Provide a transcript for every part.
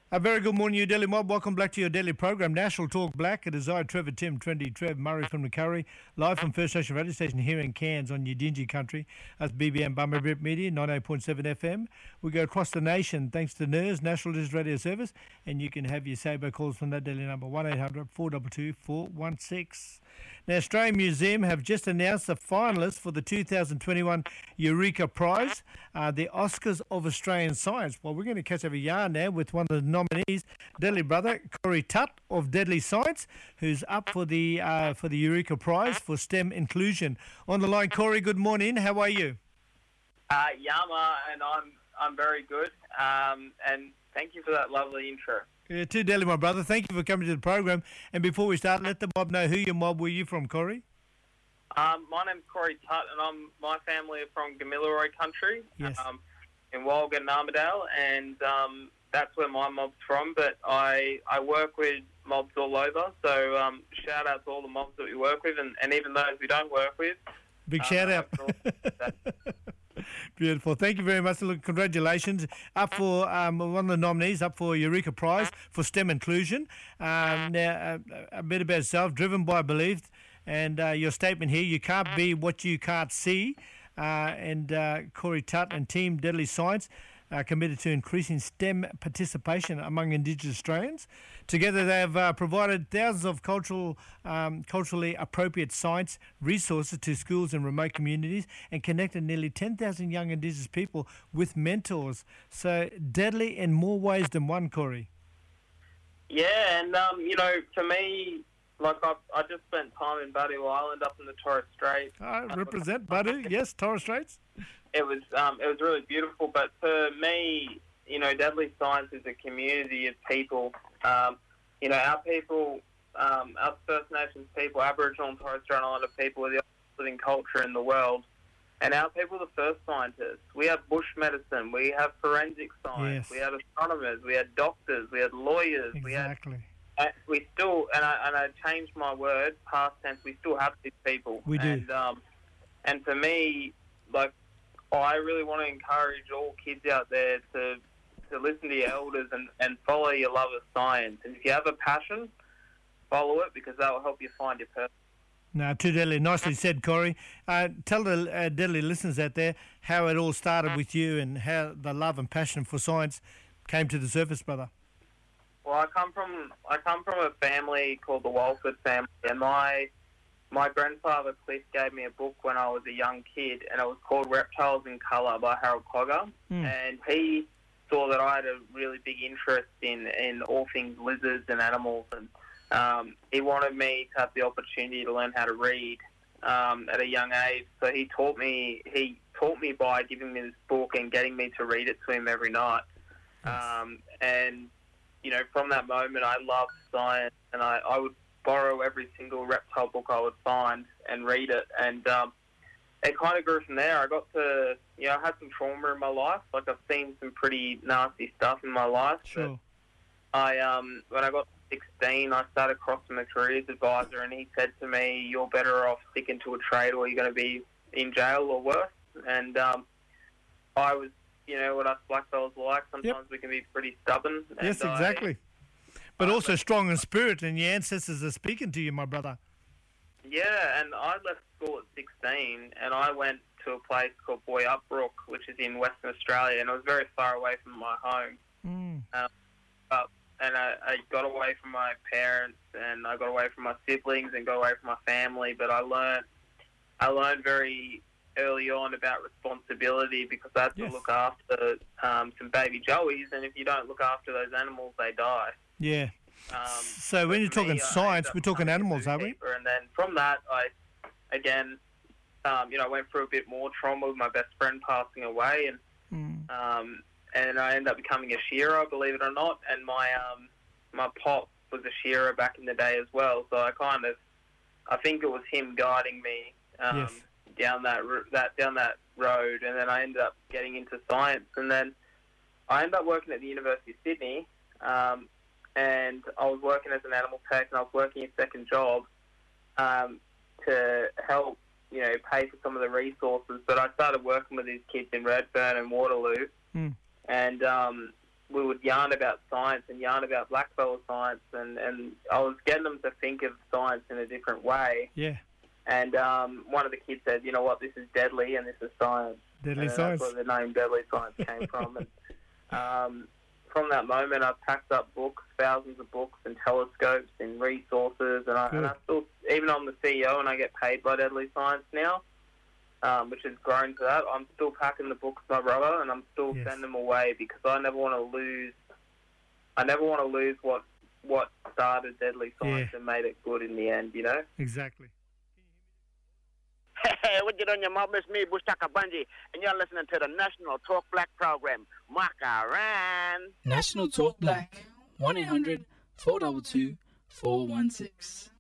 A very good morning, you Delhi Mob. Welcome back to your daily program, National Talk Black. It is I, Trevor Tim, Trendy Trev, Murray from the Curry, live from First Nation Radio Station here in Cairns on Yidinji Country. That's BBM Bummer Rip Media, 98.7 FM. We go across the nation thanks to NERS, National Digital Radio Service, and you can have your Sabo calls from that daily number, 1800 422 416. Now, Australian Museum have just announced the finalists for the 2021 Eureka Prize, the Oscars of Australian Science. Well, we're going to catch up a yarn now with one of the nominees, Deadly brother Corey Tutt of Deadly Science, who's up for the Eureka Prize for STEM inclusion. On the line, Corey. Good morning. How are you? Yama, and I'm very good. And thank you for that lovely intro. Yeah, too, Deadly, my brother. Thank you for coming to the program. And before we start, let the mob know who your mob were you from, Corey? My name's Corey Tutt, and my family are from Gamilaroi country, Yes. In Walgett and Armidale, and that's where my mob's from. But I work with mobs all over, so shout out to all the mobs that we work with, and even those we don't work with. Big shout out. Beautiful. Thank you very much. Look, congratulations. Up for one of the nominees, up for Eureka Prize for STEM inclusion. Now, a bit about yourself, driven by belief, and your statement here, you can't be what you can't see. And Corey Tutt and Team Deadly Science are committed to increasing STEM participation among Indigenous Australians. Together, they have provided thousands of culturally appropriate science resources to schools in remote communities and connected nearly 10,000 young Indigenous people with mentors. So deadly in more ways than one, Corey. Yeah, and for me, like I just spent time in Badu Island up in the Torres Strait. Represent Badu, yes, Torres Straits. It was really beautiful, but for me, Deadly Science is a community of people. Our people, our First Nations people, Aboriginal and Torres Strait Islander people are the oldest living culture in the world. And our people are the first scientists. We have bush medicine, we have forensic science, Yes. we had astronomers, we had doctors, we had lawyers, Exactly. we still, and I changed my word, past tense, we still have these people. We do. And for me, like, I really want to encourage all kids out there to listen to your elders and follow your love of science. And if you have a passion, follow it, because that will help you find your purpose. No, too deadly. Nicely said, Corey. Tell the deadly listeners out there how it all started with you and how the love and passion for science came to the surface, brother. Well, I come from a family called the Walford family, and my grandfather Cliff gave me a book when I was a young kid, and it was called Reptiles in Colour by Harold Cogger. And he saw that I had a really big interest in all things lizards and animals, and he wanted me to have the opportunity to learn how to read at a young age. So he taught me by giving me this book and getting me to read it to him every night. And from that moment, I loved science, and I would borrow every single reptile book I would find and read it. And it kind of grew from there. I got to, I had some trauma in my life. Like, I've seen some pretty nasty stuff in my life. Sure. But when I got to 16, I started crossing my careers advisor, and he said to me, "You're better off sticking to a trade, or you're going to be in jail or worse." And I was, what us blackfellas like. Sometimes we can be pretty stubborn. Yes, exactly. But also strong in spirit, and your ancestors are speaking to you, my brother. Yeah, and I left school at 16, and I went to a place called Boyup-Brook, which is in Western Australia, and it was very far away from my home. And I got away from my parents, and I got away from my siblings, and got away from my family. But I learned very early on about responsibility, because I had to look after some baby joeys, and if you don't look after those animals, they die. Yeah. So when you're talking science, we're talking animals, aren't we? And then from that, I went through a bit more trauma with my best friend passing away, and I ended up becoming a shearer, believe it or not. And my pop was a shearer back in the day as well. So I think it was him guiding me down that road. And then I ended up getting into science, and then I ended up working at the University of Sydney. And I was working as an animal tech, and I was working a second job to help, pay for some of the resources. But I started working with these kids in Redfern and Waterloo, and we would yarn about science and yarn about blackfellow science, and I was getting them to think of science in a different way. Yeah. And one of the kids said, "You know what? This is deadly, and this is science." Deadly science. That's where the name Deadly Science came from. And from that moment, I've packed up books, thousands of books and telescopes and resources, and I still, even I'm the CEO and I get paid by Deadly Science now, which has grown to that. I'm still packing the books with my brother, and I'm still sending them away because I never want to lose. I never want to lose what started Deadly Science and made it good in the end. You know. Exactly. Hey, what you doing, your mob? It's me, Bushtaka Bunji, and you're listening to the National Talk Black program. Makaran. National Talk Black, 1-800-422-416.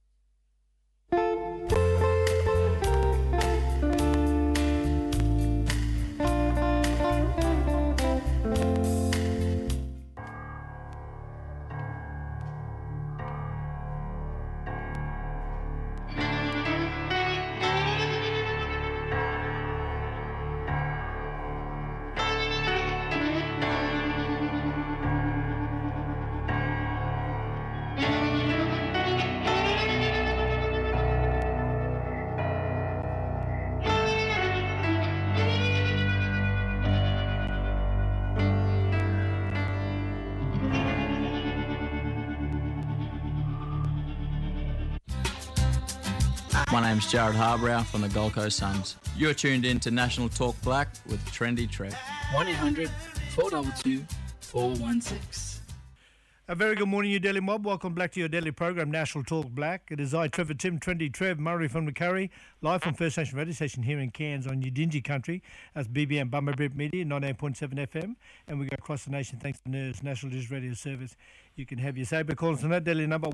My name's Jared Harbrow from the Gold Coast Suns. You're tuned in to National Talk Black with Trendy Trev. 1-800-422-416. A very good morning, you Daily Mob. Welcome back to your daily program, National Talk Black. It is I, Trevor Tim, Trendy Trev, Murray from Macquarie, live from First Nation Radio Station here in Cairns on Udingi Country. That's BBM Bummerbrit Media, 98.7 FM. And we go across the nation thanks to NERS, National Digital Radio Service. You can have your say, but call us on that daily number,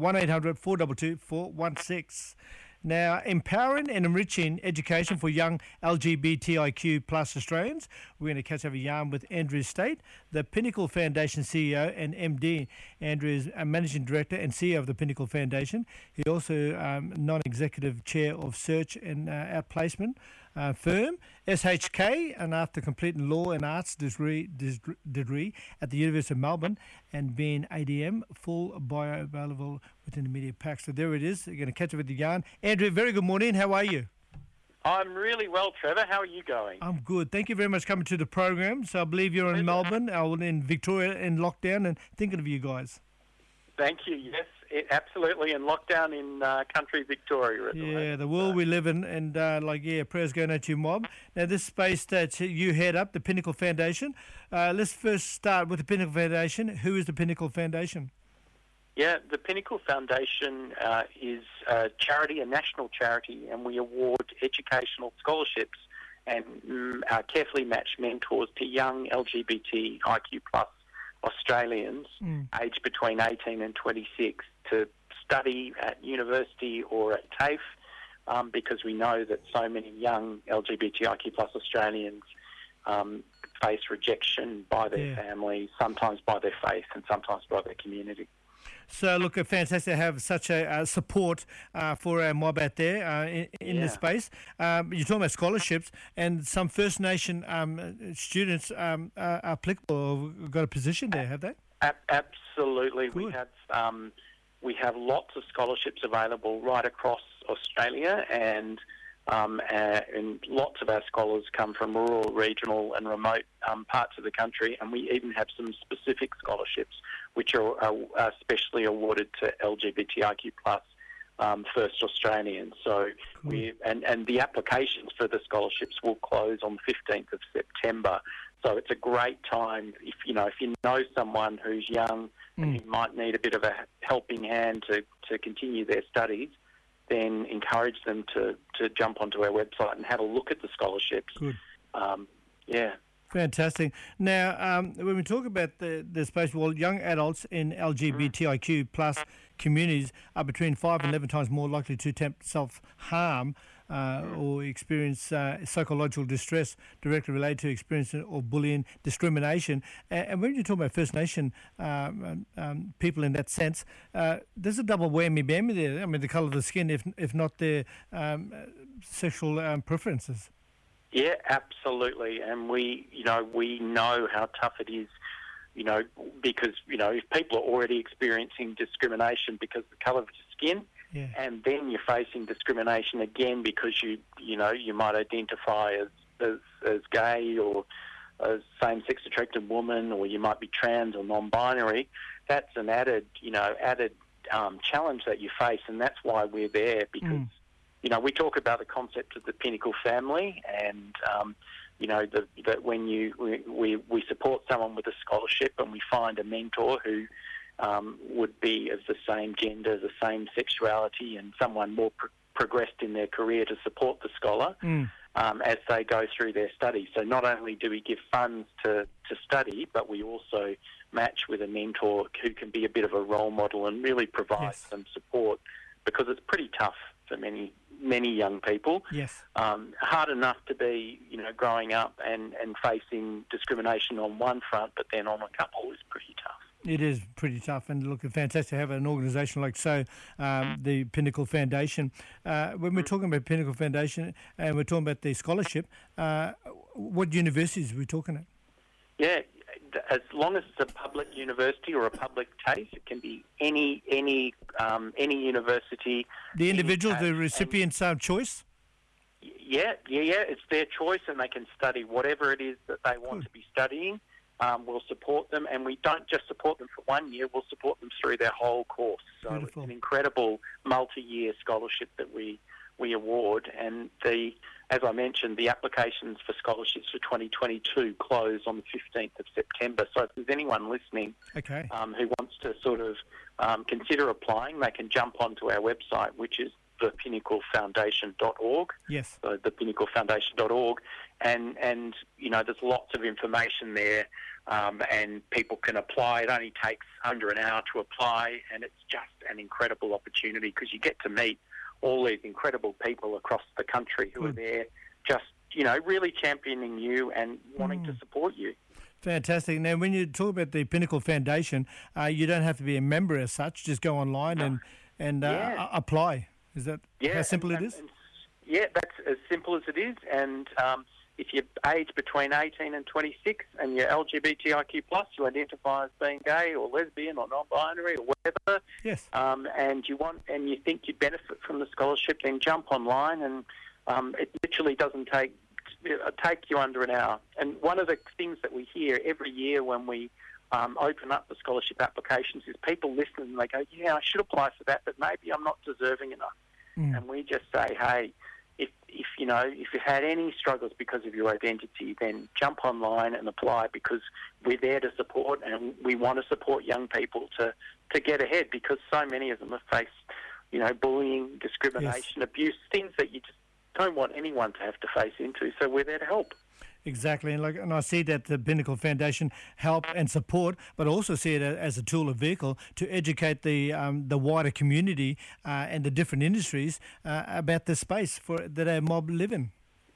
1-800-422-416. Now, empowering and enriching education for young LGBTIQ plus Australians. We're going to catch up a yarn with Andrew State, the Pinnacle Foundation CEO and MD. Andrew is a Managing Director and CEO of the Pinnacle Foundation. He also non-executive chair of search and outplacement firm, SHK, and after completing law and arts degree at the University of Melbourne and being ADM, full bio available within the media pack. So there it is. You're going to catch up with the yarn. Andrew, very good morning. How are you? I'm really well, Trevor. How are you going? I'm good. Thank you very much for coming to the program. So I believe you're in Melbourne, in Victoria, in lockdown, and thinking of you guys. Thank you. Yes, absolutely. In lockdown in country Victoria. At the moment. The world we live in, and prayers going out to you, mob. Now, this space that you head up, the Pinnacle Foundation. Let's first start with the Pinnacle Foundation. Who is the Pinnacle Foundation? Yeah, the Pinnacle Foundation is a charity, a national charity, and we award educational scholarships and carefully matched mentors to young LGBTIQ plus Australians aged between 18 and 26 to study at university or at TAFE because we know that so many young LGBTIQ plus Australians face rejection by their families, sometimes by their faith and sometimes by their community. So, look, fantastic to have such a support for our mob out there in this space. You're talking about scholarships, and some First Nation students are applicable or got a position there, have they? Absolutely. Good. We have lots of scholarships available right across Australia, and lots of our scholars come from rural, regional and remote parts of the country, and we even have some specific scholarships which are specially awarded to LGBTIQ plus First Australians. So and the applications for the scholarships will close on the 15th of September. So it's a great time if you know someone who's young and who might need a bit of a helping hand to continue their studies, then encourage them to jump onto our website and have a look at the scholarships. Good. Yeah. Fantastic. Now, when we talk about the space, well, young adults in LGBTIQ plus communities are between 5 and 11 times more likely to attempt self-harm or experience psychological distress directly related to experience or bullying, discrimination. And when you talk about First Nation people in that sense, there's a double whammy there. I mean, the colour of the skin, if not their sexual preferences. Yeah, absolutely. And we know how tough it is because, if people are already experiencing discrimination because of the colour of your skin, Yeah. and then you're facing discrimination again because you might identify as gay or as same-sex attracted woman, or you might be trans or non-binary, that's an added challenge that you face, and that's why we're there, because we talk about the concept of the Pinnacle family, and that when we support someone with a scholarship and we find a mentor who would be of the same gender, the same sexuality, and someone more progressed in their career to support the scholar as they go through their study. So not only do we give funds to study, but we also match with a mentor who can be a bit of a role model and really provide some support, because it's pretty tough for many young people. Yes. Hard enough to be, growing up and facing discrimination on one front, but then on a couple is pretty tough. It is pretty tough, and look, it's fantastic to have an organisation like the Pinnacle Foundation. When we're talking about Pinnacle Foundation and we're talking about the scholarship, what universities are we talking at? Yeah, as long as it's a public university or a public TAFE, it can be any university. The individuals, the recipients' choice? Yeah, it's their choice, and they can study whatever it is that they want to be studying. We'll support them, and we don't just support them for 1 year, we'll support them through their whole course. So Beautiful. It's an incredible multi-year scholarship that we award, and as I mentioned, the applications for scholarships for 2022 close on the 15th of September. So if there's anyone listening who wants to sort of consider applying, they can jump onto our website, which is thepinnaclefoundation.org. Yes. So thepinnaclefoundation.org, and there's lots of information there, and people can apply. It only takes under an hour to apply, and it's just an incredible opportunity because you get to meet all these incredible people across the country who are there just, really championing you and wanting to support you. Fantastic. Now, when you talk about the Pinnacle Foundation, you don't have to be a member as such. Just go online and apply. Is that how simple it is? Yeah, that's as simple as it is. And if you're aged between 18 and 26 and you're LGBTIQ+, you identify as being gay or lesbian or non-binary or whatever, yes, and you think you'd benefit from the scholarship, then jump online, and it literally doesn't take you under an hour. And one of the things that we hear every year when we open up the scholarship applications is people listen and they go, I should apply for that, but maybe I'm not deserving enough. And we just say, hey, if you had any struggles because of your identity, then jump online and apply, because we're there to support, and we want to support young people to get ahead, because so many of them have faced, bullying, discrimination, abuse, things that you just don't want anyone to have to face into. So we're there to help. Exactly, and I see that the Pinnacle Foundation help and support, but also see it as a tool, a vehicle to educate the wider community and the different industries about the space that our mob live in.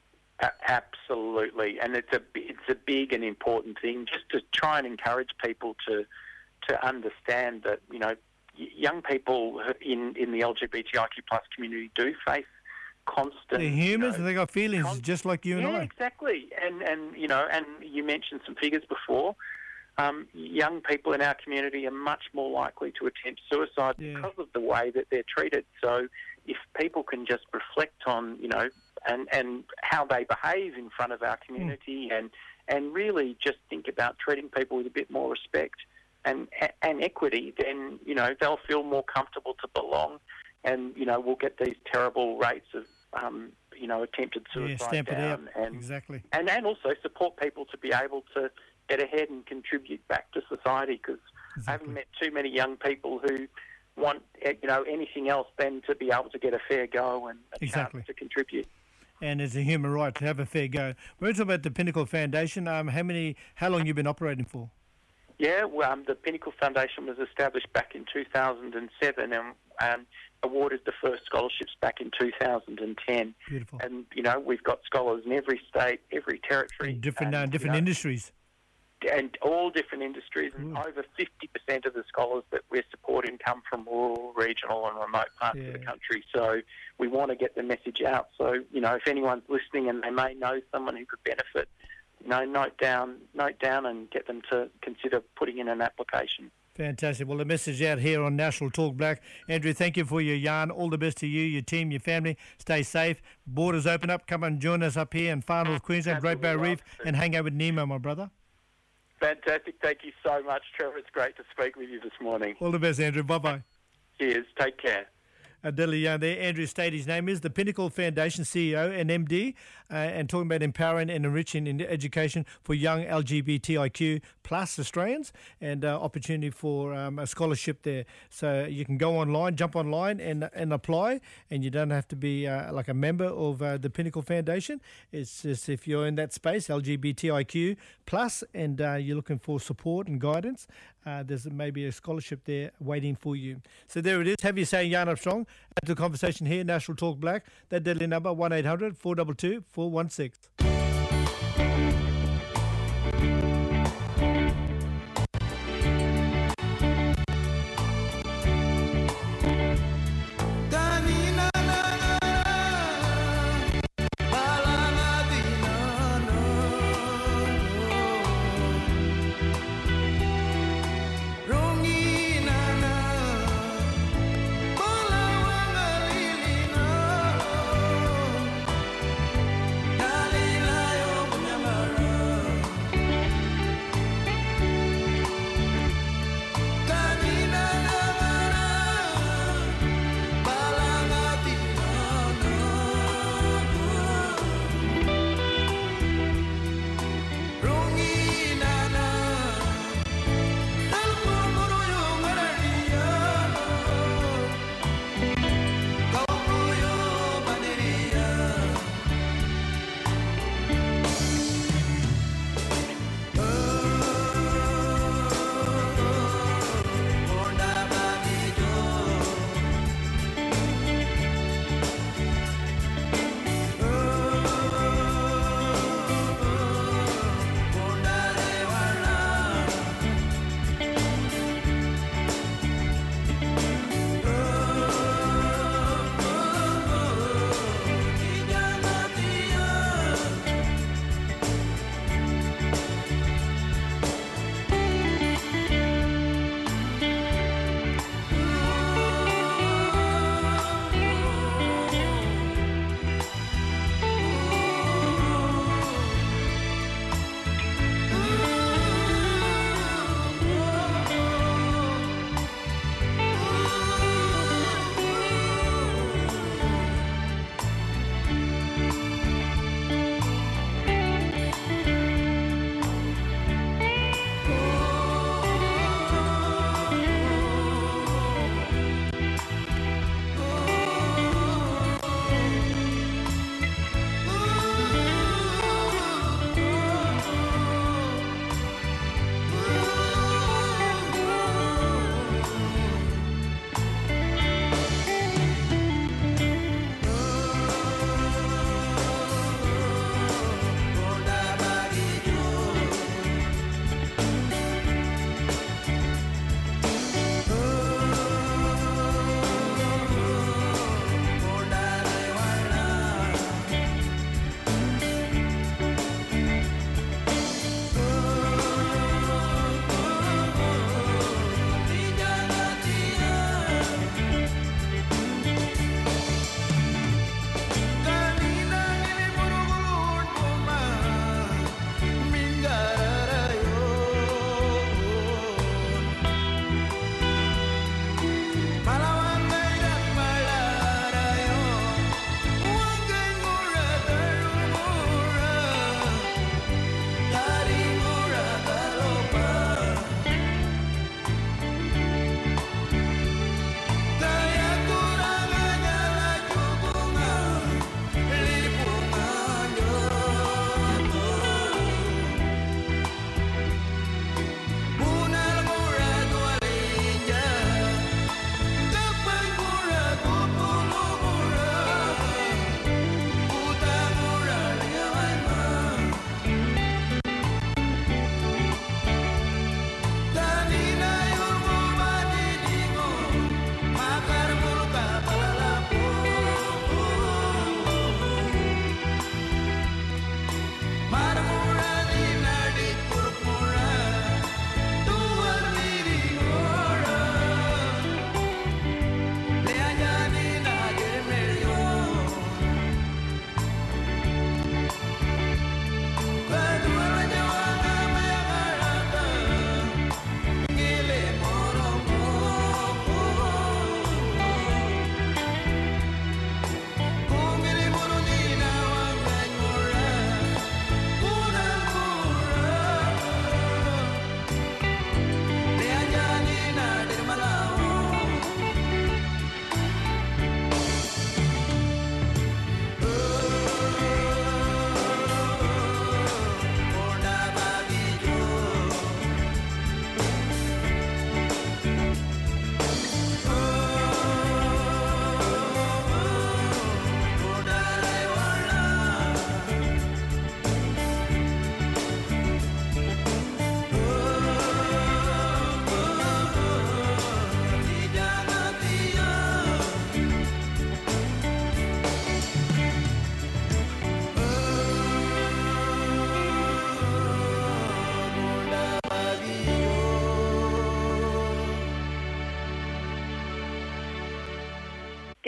Absolutely, and it's a big and important thing, just to try and encourage people to understand that young people in the LGBTIQ+ community do face constant. They're humans and they got feelings just like you and I. Yeah, exactly. And you mentioned some figures before. Young people in our community are much more likely to attempt suicide because of the way that they're treated. So if people can just reflect on, and how they behave in front of our community, and really just think about treating people with a bit more respect and equity, then, they'll feel more comfortable to belong. And, we'll get these terrible rates of, attempted suicide down. And, exactly. And also support people to be able to get ahead and contribute back to society, because I haven't met too many young people who want, anything else than to be able to get a fair go and a chance to contribute. And it's a human right to have a fair go. We're talking about the Pinnacle Foundation. How long you been operating for? Yeah, the Pinnacle Foundation was established back in 2007 and awarded the first scholarships back in 2010. Beautiful. And, we've got scholars in every state, every territory. And different industries. And all different industries. And over 50% of the scholars that we're supporting come from rural, regional and remote parts of the country. So we want to get the message out. So, if anyone's listening and they may know someone who could benefit note down and get them to consider putting in an application. Fantastic. Well, the message out here on National Talk Black. Andrew, thank you for your yarn. All the best to you, your team, your family. Stay safe. Borders open up. Come and join us up here in Far North Queensland, Great Barrier Reef, and hang out with Nemo, my brother. Fantastic. Thank you so much, Trevor. It's great to speak with you this morning. All the best, Andrew. Bye-bye. Cheers. Take care. Deadly Yarn there. Andrew Stade, his name is, the Pinnacle Foundation CEO and MD, and talking about empowering and enriching in education for young LGBTIQ plus Australians, and opportunity for a scholarship there. So you can go online, jump online and apply, and you don't have to be like a member of the Pinnacle Foundation. It's just if you're in that space, LGBTIQ plus, and you're looking for support and guidance, there's maybe a scholarship there waiting for you. So there it is. Have you say Yarn Armstrong. Add to the conversation here, National Talk Black. That deadly number, 1-800-422-416. Dalila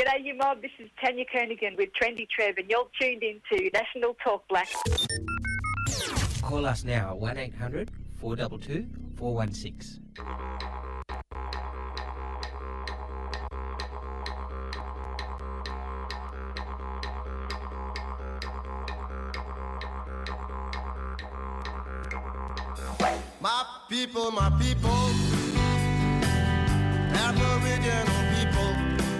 G'day, you mob. This is Tanya Kernigan with Trendy Trev, and you're tuned into National Talk Black. Call us now, 1800 422 416. My people, Aboriginal people,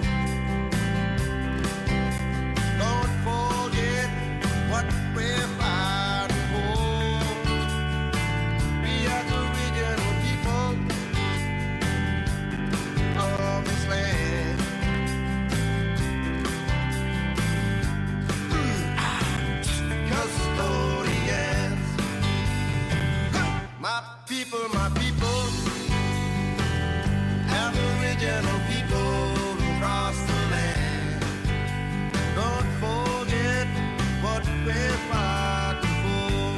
don't forget what we're fighting for. We are the original people of this land. Custodians, my people, Aboriginal people across the land. Don't forget what we're fighting for.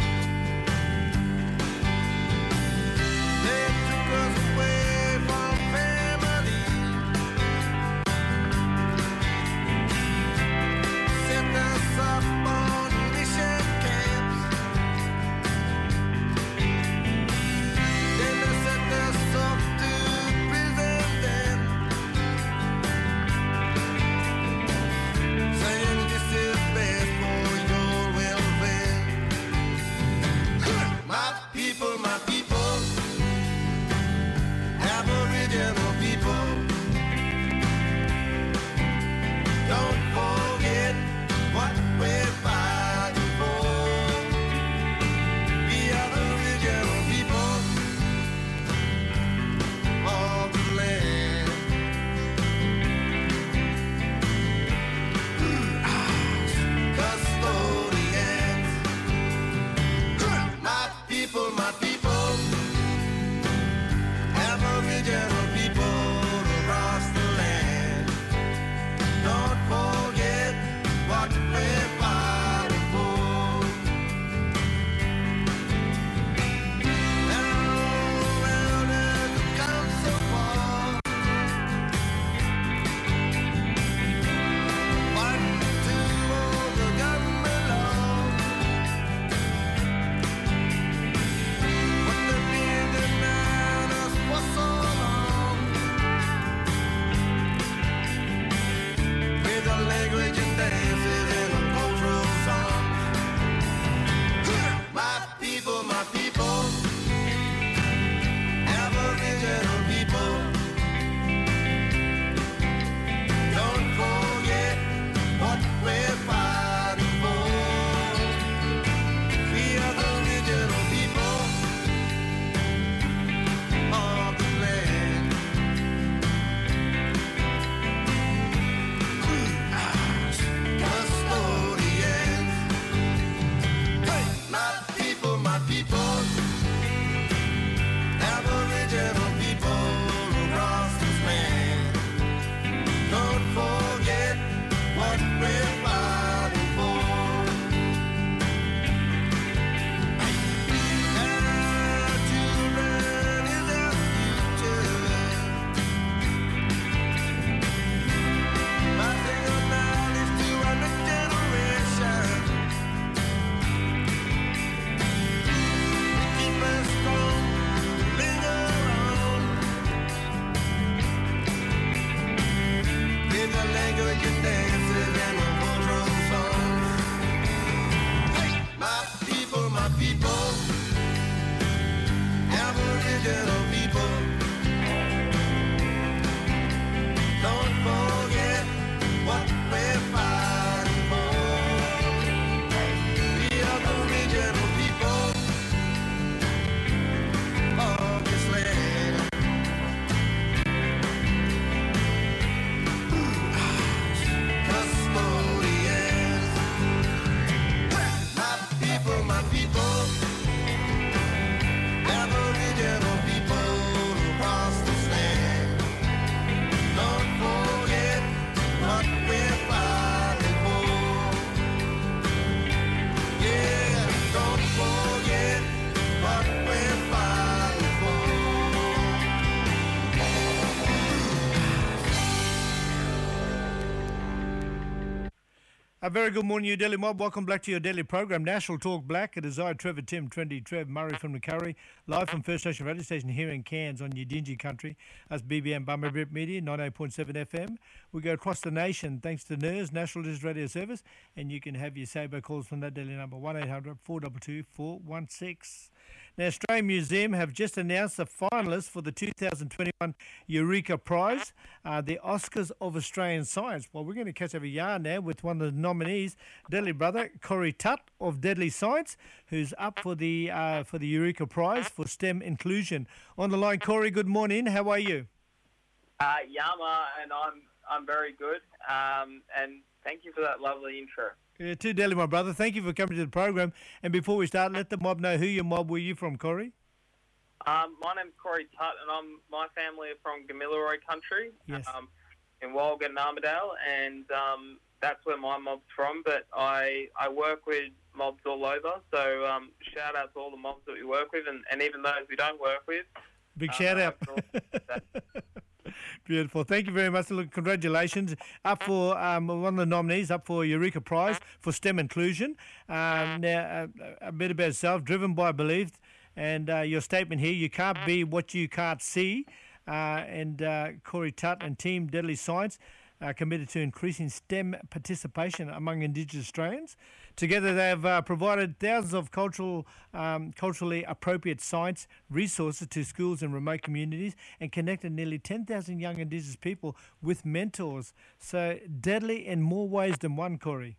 They took us away from family, set us up on mission camps. Then they set us up to prison then, saying this is best for your welfare. My people, Aboriginal people, don't forget what we're fighting for. We are the original people of the land. Custodians, my people, Aboriginal people across the land. Don't forget what we're fighting for. Now, elders have come so far, fighting to hold the government law. But they've been denying us for so long, with our language and dances and our cultural songs. My people, Aboriginal people, don't forget what we're fighting for. We are the original people of the land. Custodians, my people, Aboriginal people across this land. Don't forget what we're fighting for. Our children is our future. Passing on knowledge to our next generation. Keep us strong, linger on, with the language and dances and our cultural songs. My people, Aboriginal people, don't forget what we're fighting for. We are the original people of this land. Custodians, my people, Aboriginal people. A very good morning, you Delhi Mob. Welcome back to your daily program, National Talk Black. It is I, Trevor Tim, Trendy Trev, Murray from Curry, live from First Nation Radio Station here in Cairns on Yidinji country. That's BBM Bummer Rip Media, 98.7 FM. We go across the nation thanks to NIRS, National Digital Radio Service, and you can have your Sabo calls from that daily number, 1-800-422-416. Now, Australian Museum have just announced the finalists for the 2021 Eureka Prize, the Oscars of Australian Science. Well, we're going to catch up a yarn now with one of the nominees, Deadly brother Corey Tutt of Deadly Science, who's up for the Eureka Prize for STEM inclusion. On the line, Corey, good morning. How are you? Yama, and I'm very good. And thank you for that lovely intro. Yeah, too, Delhi, my brother. Thank you for coming to the program. And before we start, let the mob know who your mob were you from, Corey? My name's Corey Tutt, and my family are from Gamilaroi country, yes. In Walgett and Armidale, and that's where my mob's from. But I work with mobs all over, so shout out to all the mobs that we work with, and even those we don't work with. Big shout out. Beautiful. Thank you very much. Look, congratulations. Up for one of the nominees, up for Eureka Prize for STEM inclusion. Now, a bit about yourself, driven by belief, and your statement here, you can't be what you can't see. And Corey Tutt and Team Deadly Science are committed to increasing STEM participation among Indigenous Australians. Together, they've provided thousands of culturally appropriate science resources to schools in remote communities and connected nearly 10,000 young Indigenous people with mentors. So deadly in more ways than one, Corey.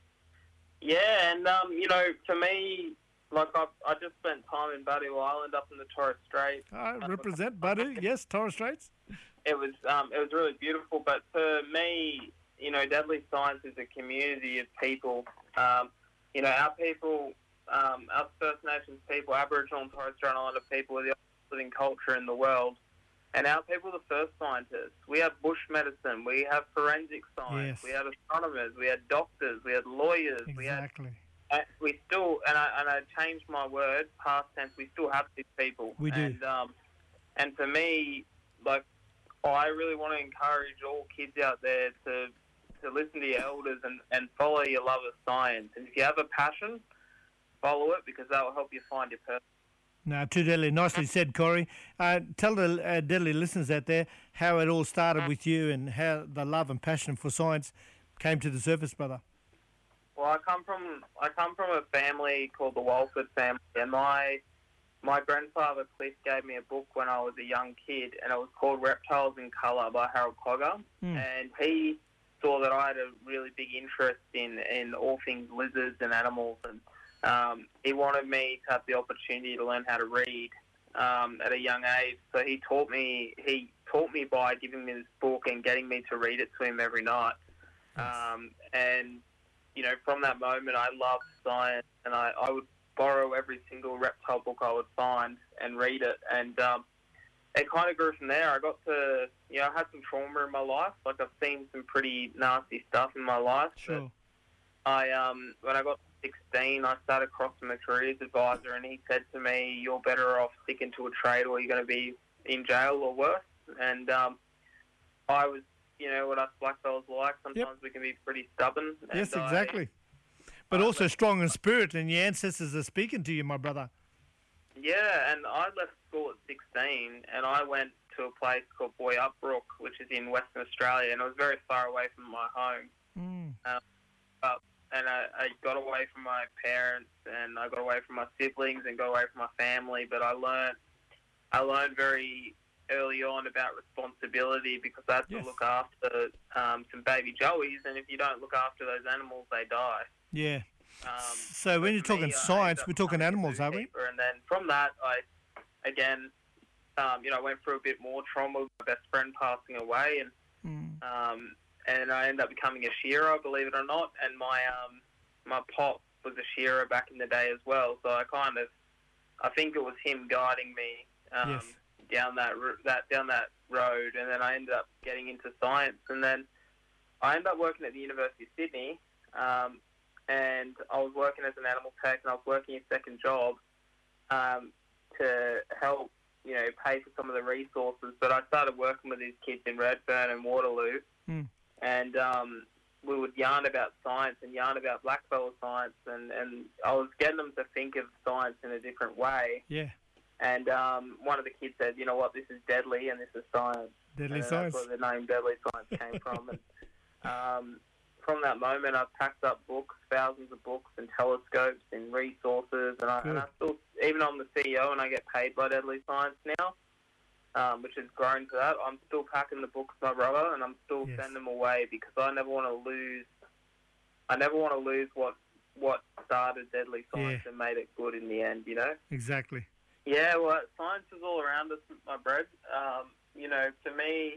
Yeah, and, for me, like I just spent time in Badu Island up in the Torres Strait. Represent Badu, yes, Torres Straits. It was really beautiful, but for me, Deadly Science is a community of people. Our people, our First Nations people, Aboriginal and Torres Strait Islander people are the oldest living culture in the world. And our people are the first scientists. We have bush medicine, we have forensic science, yes. we had astronomers, we had doctors, we had lawyers, exactly. We still, and I changed my word, past tense, we still have these people. We do. And for me, like, I really want to encourage all kids out there to listen to your elders and follow your love of science. And if you have a passion, follow it, because that will help you find your purpose. No, too deadly. Nicely said, Corey. Tell the deadly listeners out there how it all started with you and how the love and passion for science came to the surface, brother. Well, I come from a family called the Walford family, and my grandfather Cliff gave me a book when I was a young kid, and it was called Reptiles in Colour by Harold Cogger. And he saw that I had a really big interest in all things lizards and animals, and he wanted me to have the opportunity to learn how to read at a young age. So he taught me by giving me this book and getting me to read it to him every night. And from that moment, I loved science, and I would borrow every single reptile book I would find and read it. And it kind of grew from there. I got to, I had some trauma in my life. Like, I've seen some pretty nasty stuff in my life. Sure. When I got 16, I sat across from a careers advisor, and he said to me, "You're better off sticking to a trade, or you're going to be in jail or worse." And I was, what us blackfellas like. Sometimes we can be pretty stubborn. Yes, exactly. But also strong in spirit, and your ancestors are speaking to you, my brother. Yeah, and I left school at 16, and I went to a place called Boyup-Brook, which is in Western Australia, and it was very far away from my home. And I got away from my parents, and I got away from my siblings, and got away from my family. But I learned very early on about responsibility, because I had to look after some baby joeys, and if you don't look after those animals, they die. Yeah. So when you're talking science, we're talking animals, aren't we? And then from that, I went through a bit more trauma with my best friend passing away, and I ended up becoming a shearer, believe it or not. And my pop was a shearer back in the day as well. So I think it was him guiding me down that road. And then I ended up getting into science, and then I ended up working at the University of Sydney. And I was working as an animal tech, and I was working a second job to help, pay for some of the resources. But I started working with these kids in Redfern and Waterloo. And, we would yarn about science and yarn about blackfellow science, and I was getting them to think of science in a different way. Yeah. And one of the kids said, you know what, this is deadly and this is science. Deadly and science. That's where the name Deadly Science came from. And from that moment, I've packed up books, thousands of books and telescopes and resources. And I still, even though I'm the CEO and I get paid by Deadly Science now, which has grown to that, I'm still packing the books, my brother, and I'm still sending them away because I never want to lose. I never want to lose what started Deadly Science and made it good in the end. You know. Exactly. Yeah, well, science is all around us, my bread. You know, to me,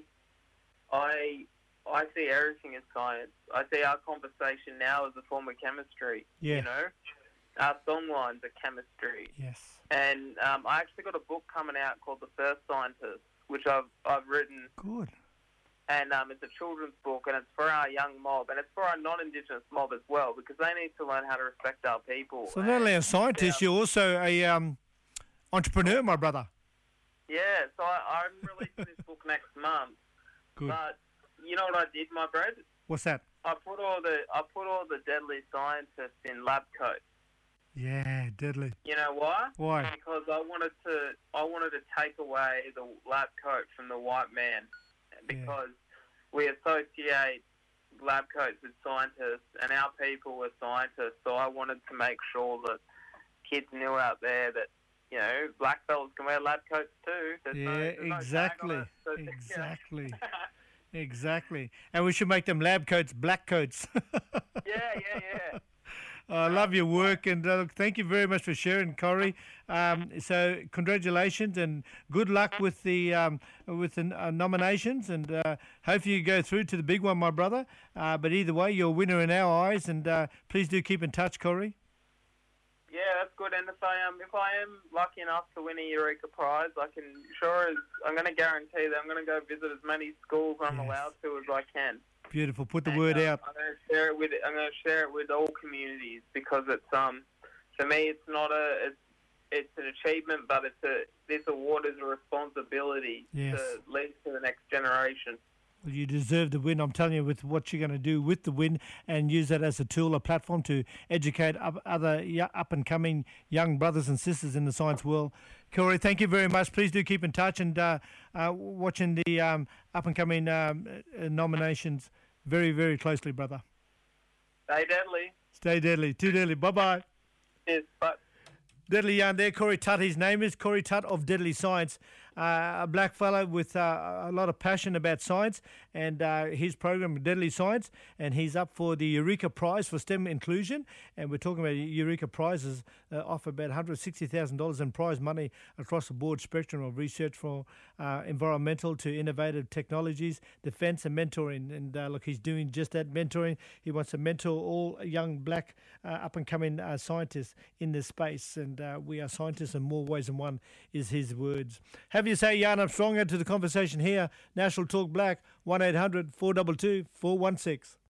I see everything as science. I see our conversation now as a form of chemistry. Yeah. You know, our songlines are chemistry. Yes. And I actually got a book coming out called The First Scientist, which I've written. Good. And it's a children's book, and it's for our young mob, and it's for our non-Indigenous mob as well, because they need to learn how to respect our people. So not only a scientist, you're also a entrepreneur, my brother. Yeah, so I'm releasing this book next month. Good. But you know what I did, my bread? What's that? I put all the deadly scientists in lab coats. Yeah, deadly. You know why? Why? Because I wanted to take away the lab coat from the white man, because we associate lab coats with scientists, and our people were scientists. So I wanted to make sure that kids knew out there that, you know, black fellas can wear lab coats too. There's exactly. No tag on it, Exactly. Exactly. And we should make them lab coats, black coats. Yeah. I love your work, and thank you very much for sharing, Corey. So congratulations and good luck with the nominations, and hopefully you go through to the big one, my brother. But either way, you're a winner in our eyes, and please do keep in touch, Corey. Yeah, that's good. And if I am lucky enough to win a Eureka Prize, I'm going to guarantee that I'm going to go visit as many schools I'm allowed to as I can. Beautiful. Put the word out. I'm going to share it with all communities, because it's for me it's not it's an achievement, but this award is a responsibility to lead to the next generation. Well, you deserve the win. I'm telling you, with what you're going to do with the win, and use that as a tool, a platform to educate other up-and-coming young brothers and sisters in the science world. Corey, thank you very much. Please do keep in touch, and watching the up-and-coming nominations very, very closely, brother. Stay deadly. Stay deadly. Too deadly. Bye-bye. Yes, bye. Deadly yarn there, Corey Tutt. His name is Corey Tutt of Deadly Science. A black fellow with a lot of passion about science, and his program, Deadly Science, and he's up for the Eureka Prize for STEM inclusion. And we're talking about Eureka Prizes offer about $160,000 in prize money across the board spectrum of research for environmental to innovative technologies, defence and mentoring. And look, he's doing just that, mentoring. He wants to mentor all young black up-and-coming scientists in this space. And we are scientists in more ways than one, is his words. Have you say, Jan Armstrong, to the conversation here. National Talk Black, 1-800-422-416.